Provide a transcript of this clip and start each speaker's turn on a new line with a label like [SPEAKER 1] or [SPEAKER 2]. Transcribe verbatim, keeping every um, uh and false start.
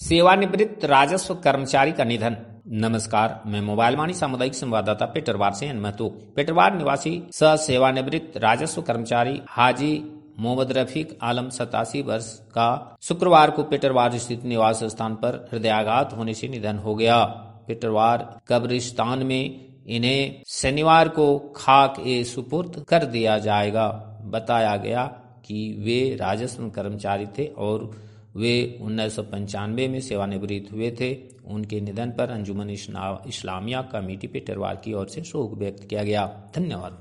[SPEAKER 1] सेवानिवृत्त राजस्व कर्मचारी का निधन। नमस्कार, मैं मोबाइल वाणी सामुदायिक संवाददाता पेटरवार से महतो। पेटरवार निवासी सह सेवानिवृत्त राजस्व कर्मचारी हाजी मोहम्मद रफीक आलम सतासी वर्ष का शुक्रवार को पेटरवार स्थित निवास स्थान पर हृदयाघात होने से निधन हो गया। पेटरवार कब्रिस्तान में इन्हें शनिवार को खाक ए सुपुर्द कर दिया जाएगा। बताया गया कि वे राजस्व कर्मचारी थे और वे उन्नीस सौ पंचानवे में सेवानिवृत्त हुए थे। उनके निधन पर अंजुमन इस्लामिया कमेटी पेटरवार की ओर से शोक व्यक्त किया गया। धन्यवाद।